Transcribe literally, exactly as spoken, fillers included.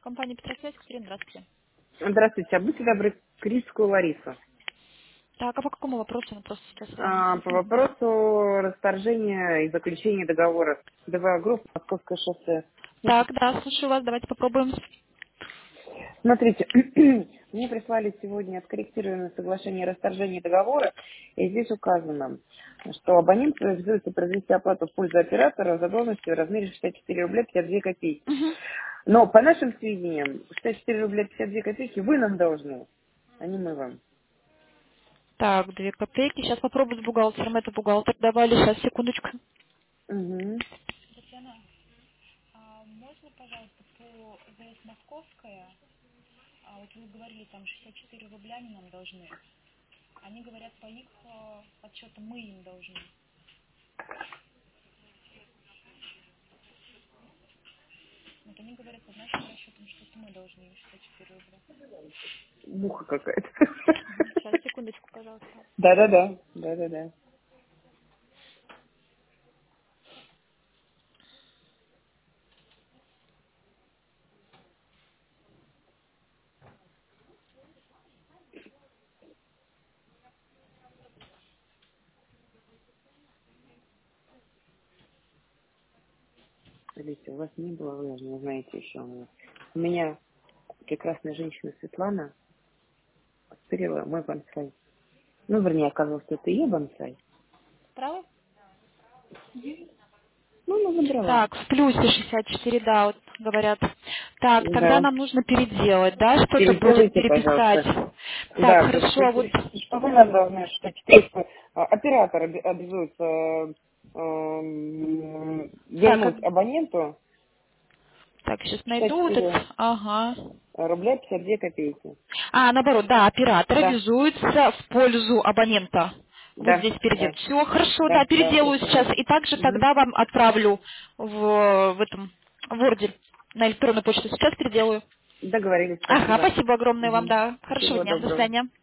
Компания Петросвязь, Катерина, здравствуйте. Здравствуйте, а будьте добры, Крицкую Ларису. Так, а по какому вопросу она просто сейчас с вами? А, по вопросу расторжения и заключения договора ДВА групп Московское шоссе. Так, да, слушаю вас, давайте попробуем. Смотрите, мне прислали сегодня откорректированное соглашение о расторжении договора, и здесь указано, что абонент обязуется произвести оплату в пользу оператора задолженностью в размере шестьдесят четыре рубля пятьдесят две копейки. Мгм. Но по нашим сведениям, шестьдесят четыре рубля пятьдесят две копейки вы нам должны, а не мы вам. Так, две копейки. Сейчас попробую с бухгалтером. Это бухгалтер давали. Сейчас, секундочку. Угу. Татьяна, а можно, пожалуйста, по ЗС Московская, а вот вы говорили, там шестьдесят четыре рубля они нам должны. Они говорят, по их э, подсчетам мы им должны. Вот они говорят, по нашим расчетам, что это мы должны им шестьдесят четыре рубля. Муха какая-то. Сейчас, секундочку, пожалуйста. Да-да-да, да-да-да. Смотрите, у вас не было, вы не знаете еще у меня. У меня прекрасная женщина Светлана стырила мой бонсай. Ну, вернее, оказалось, что это ее бонсай. Право? Ну, она забрала. Так, в плюсе шестьдесят четыре, да, вот говорят. Так, тогда Да. нам нужно переделать, да, что-то будет, Переделайте, переписать. пожалуйста. Так, Да, то есть, хорошо, что а вот, что вы нам должны, что теперь а, оператор оби- обязуется эм, так, а- вернуть абоненту так, сейчас шестьдесят найду вот четыре это, ага. рубля пятьдесят две копейки. А, наоборот, да, оператор Да, обязуется в пользу абонента. Вот да, здесь перейдет. да, Все, хорошо, да, да, да, переделаю точно. сейчас. И также Мгм. тогда вам отправлю в, в этом, в Word на электронную почту. Сейчас переделаю. Договорились, Ага, спасибо. спасибо огромное вам, Мгм. да. Хорошего Всего дня, до доброго. свидания.